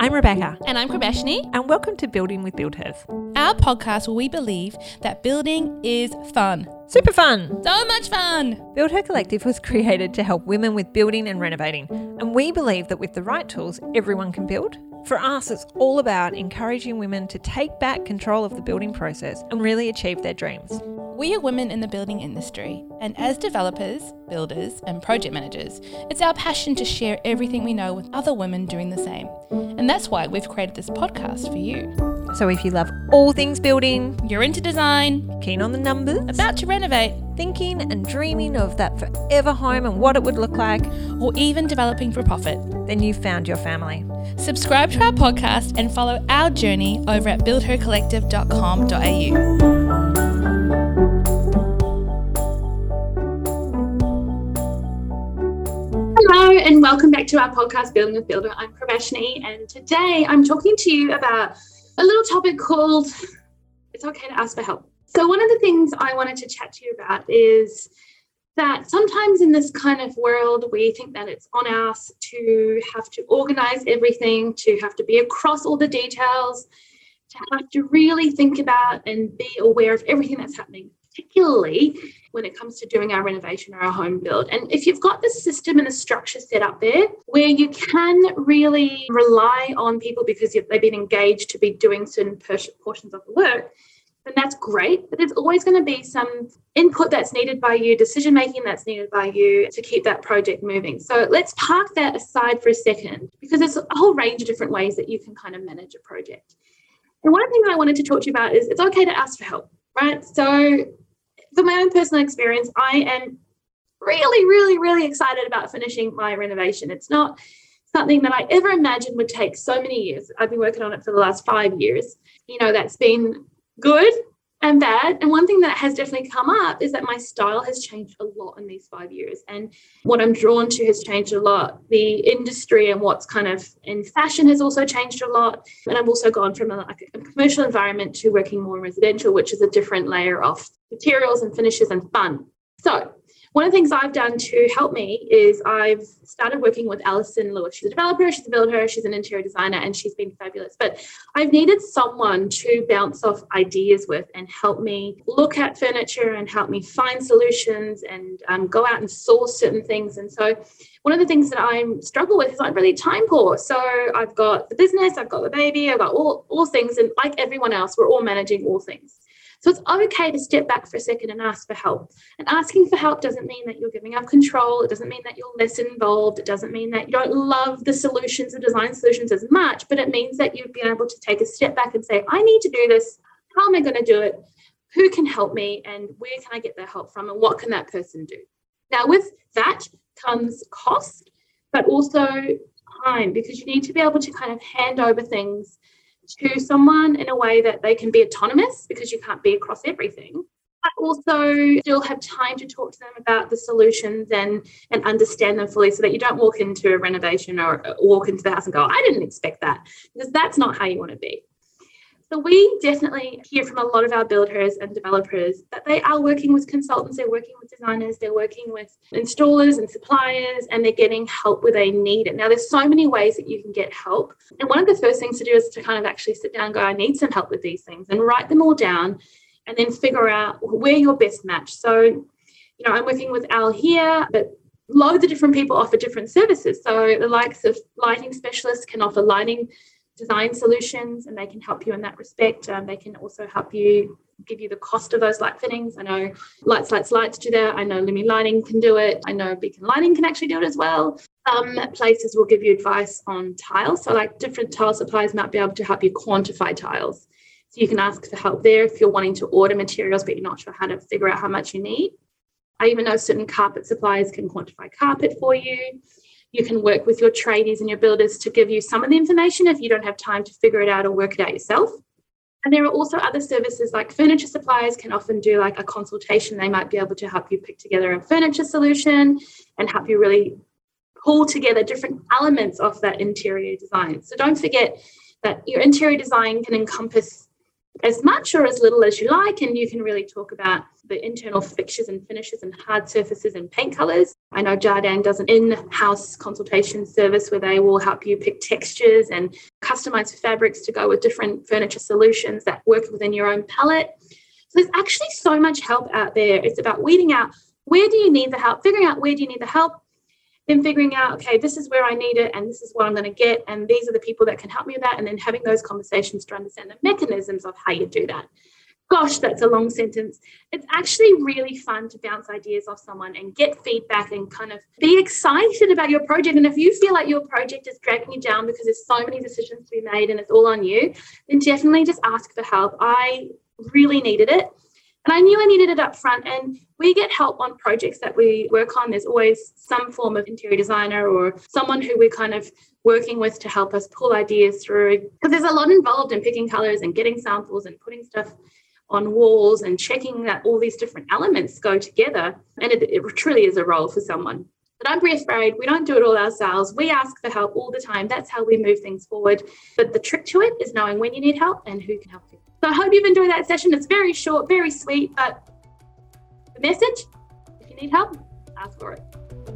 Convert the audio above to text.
I'm Rebecca. And I'm Krabeshni. And welcome to Building with Builders. Our podcast where we believe that building is fun. Super fun! So much fun! Build Her Collective was created to help women with building and renovating. And we believe that with the right tools, everyone can build. For us, it's all about encouraging women to take back control of the building process and really achieve their dreams. We are women in the building industry, and as developers, builders, and project managers, it's our passion to share everything we know with other women doing the same. And that's why we've created this podcast for you. So if you love all things building, you're into design, keen on the numbers, about to renovate, thinking and dreaming of that forever home and what it would look like, or even developing for profit, then you've found your family. Subscribe to our podcast and follow our journey over at buildhercollective.com.au. Hello and welcome back to our podcast, Building with Builder. I'm Krabeshni, and today I'm talking to you about a little topic called It's Okay to Ask for Help. So one of the things I wanted to chat to you about is that sometimes in this kind of world, we think that it's on us to have to organize everything, to have to be across all the details, to have to really think about and be aware of everything that's happening, particularly when it comes to doing our renovation or our home build. And if you've got the system and the structure set up there where you can really rely on people because they've been engaged to be doing certain portions of the work, then that's great. But there's always going to be some input that's needed by you, decision-making that's needed by you to keep that project moving. So let's park that aside for a second, because there's a whole range of different ways that you can kind of manage a project. And one of the things I wanted to talk to you about is it's okay to ask for help, right? So for my own personal experience, I am really excited about finishing my renovation. It's not something that I ever imagined would take so many years. I've been working on it for the last 5 years. You know, that's been good and bad. And one thing that has definitely come up is that my style has changed a lot in these 5 years. And what I'm drawn to has changed a lot. The industry and what's kind of in fashion has also changed a lot. And I've also gone from a commercial environment to working more in residential, which is a different layer of materials and finishes and fun. So one of the things I've done to help me is I've started working with Alison Lewis. She's a developer, she's a builder, she's an interior designer, and she's been fabulous. But I've needed someone to bounce off ideas with and help me look at furniture and help me find solutions and go out and source certain things. And so one of the things that I struggle with is I'm really time poor. So I've got the business, I've got the baby, I've got all things. And like everyone else, we're all managing all things. So it's okay to step back for a second and ask for help. And asking for help doesn't mean that you're giving up control. It doesn't mean that you're less involved. It doesn't mean that you don't love the solutions, the design solutions as much, but it means that you've been able to take a step back and say, I need to do this. How am I going to do it? Who can help me? And where can I get the help from? And what can that person do? Now, with that comes cost, but also time, because you need to be able to kind of hand over things to someone in a way that they can be autonomous, because you can't be across everything, but also still have time to talk to them about the solutions and understand them fully, so that you don't walk into a renovation or walk into the house and go, I didn't expect that, because that's not how you want to be. So we definitely hear from a lot of our builders and developers that they are working with consultants, they're working with designers, they're working with installers and suppliers, and they're getting help where they need it. Now, there's so many ways that you can get help. And one of the first things to do is to kind of actually sit down and go, I need some help with these things, and write them all down and then figure out where you're best matched. So, you know, I'm working with Al here, but loads of different people offer different services. So the likes of lighting specialists can offer lighting design solutions, and they can help you in that respect. They can also help you, give you the cost of those light fittings. I know Lights do that. I know Lumi Lighting can do it. I know Beacon Lighting can actually do it as well. Some places will give you advice on tiles. So like different tile suppliers might be able to help you quantify tiles. So you can ask for help there if you're wanting to order materials, but you're not sure how to figure out how much you need. I even know certain carpet suppliers can quantify carpet for you. You can work with your tradies and your builders to give you some of the information if you don't have time to figure it out or work it out yourself. And there are also other services like furniture suppliers can often do like a consultation. They might be able to help you pick together a furniture solution and help you really pull together different elements of that interior design. So don't forget that your interior design can encompass as much or as little as you like, and you can really talk about the internal fixtures and finishes and hard surfaces and paint colours. I know Jardine does an in-house consultation service where they will help you pick textures and customise fabrics to go with different furniture solutions that work within your own palette. So there's actually so much help out there. It's about weeding out where do you need the help, figuring out where do you need the help, then figuring out, okay, this is where I need it and this is what I'm going to get and these are the people that can help me with that, and then having those conversations to understand the mechanisms of how you do that. Gosh, that's a long sentence. It's actually really fun to bounce ideas off someone and get feedback and kind of be excited about your project. And if you feel like your project is dragging you down because there's so many decisions to be made and it's all on you, then definitely just ask for help. I really needed it. And I knew I needed it up front. And we get help on projects that we work on. There's always some form of interior designer or someone who we're kind of working with to help us pull ideas through. Because there's a lot involved in picking colours and getting samples and putting stuff on walls and checking that all these different elements go together. And it truly is a role for someone. But don't be afraid. We don't do it all ourselves. We ask for help all the time. That's how we move things forward. But the trick to it is knowing when you need help and who can help you. So I hope you've enjoyed that session. It's very short, very sweet, but the message, if you need help, ask for it.